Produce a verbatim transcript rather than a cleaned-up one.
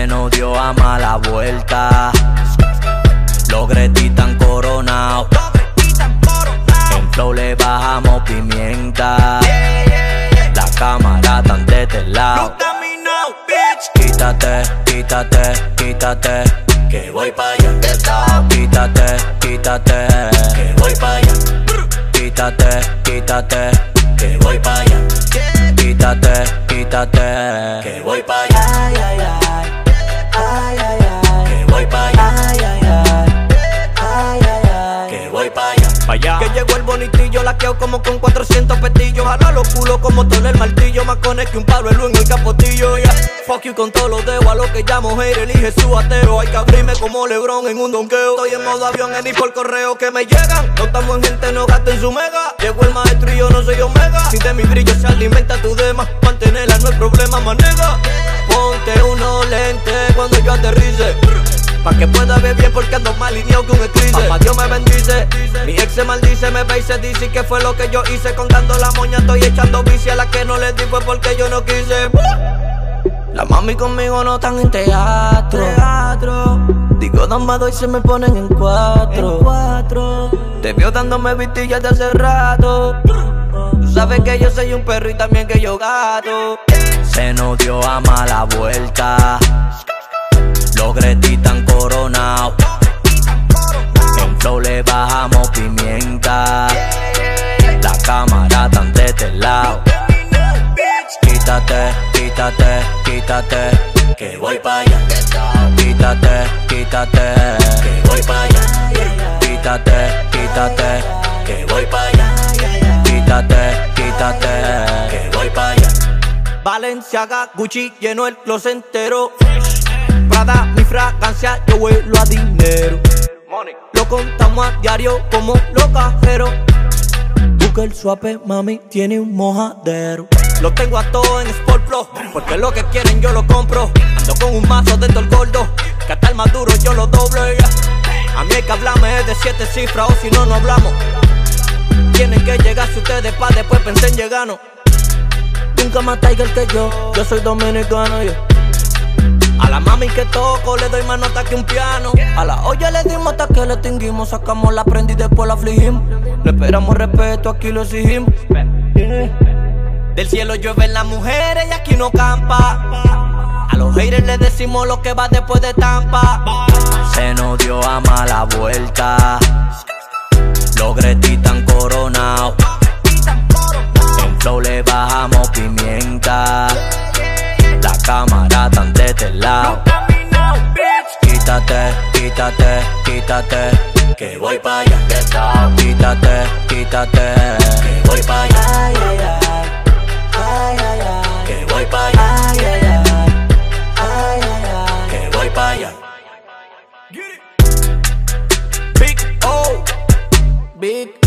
Se nos dio a mala vuelta. Los Greti tan coronados. En flow le bajamos pimienta. La cámara tan de este lado. Quítate, quítate, quítate, que voy pa' allá. Quítate, quítate, que voy pa' allá. Quítate, quítate, que voy pa' allá. Quítate, quítate, que voy pa' allá. Ay, ay, ay, ay, ay, ay, que voy pa' allá. Ay, ay, ay, ay, ay, ay, que voy pa' allá. Pa' allá. Que llegó el bonitillo, laqueo como con cuatrocientos petillos. Jala los culos como todo el martillo. Más cones que un Pablo Elu en el capotillo, yeah. Fuck you con todos los dedos, a lo que llamo hater, elige su ateo. Hay que abrirme como Lebron en un donqueo. Estoy en modo avión, en y por correo que me llegan. No estamos en gente, no gasten su mega. Llegó el maestro y yo no soy omega. Si de mi brillo se alimenta tu dema, mantenerla no es problema, manega. Ponte unos lentes cuando yo aterrice, pa' que pueda ver bien porque ando más lineado que un eclipse. Papá Dios me bendice, mi ex se maldice, me ve y se dice que fue lo que yo hice. Contando la moña estoy echando bici, a la que no le di fue porque yo no quise. La mami conmigo no están en teatro, teatro. Digo dame dos y se me ponen en cuatro, en cuatro. Te vio dándome vistillas de hace rato. Tú sabes que yo soy un perro y también que yo gato. Se nos dio a mala vuelta. Los Greti tan coronados. En flow le bajamos pimienta. La cámara tan de este lado. Quítate, quítate, quítate, que voy pa' allá. Quítate, quítate, que voy pa' allá. Quítate, quítate, que voy pa' allá. Quítate, quítate, que voy pa' allá. Balenciaga, Gucci, lleno el closet entero. Prada, mi fragancia, yo vuelo a dinero. Lo contamos a diario como los cajeros. Busca el suape, mami, tiene un mojadero. Lo tengo a todo en Sport Flow, porque lo que quieren yo lo compro. Ando con un mazo dentro del gordo, que hasta el más duro yo lo doble, yeah. A mí hay que hablarme es de siete cifras o si no, no hablamos. Tienen que llegarse ustedes pa' después pensar en llegarnos. Nunca más Tiger que yo, yo soy dominicano, yeah. A la mami que toco le doy más nota que un piano. A la olla le dimos hasta que le extinguimos. Sacamos la prenda y después la afligimos. No esperamos respeto, aquí lo exigimos. Del cielo llueven las mujeres y aquí no campa. A los haters les decimos lo que va después de Tampa. Se nos dio a mala vuelta. Los Greti tan coronados. En flow le bajamos pimienta. La cámara tan de este lado. Quítate, quítate, quítate, que voy pa' allá. Quítate, quítate, que voy pa' allá. Ay, ay, ay, ay, ay, ay, que voy pa' allá. Ay, ay, ay, ay, ay, ay, que voy pa' allá. Big O, Big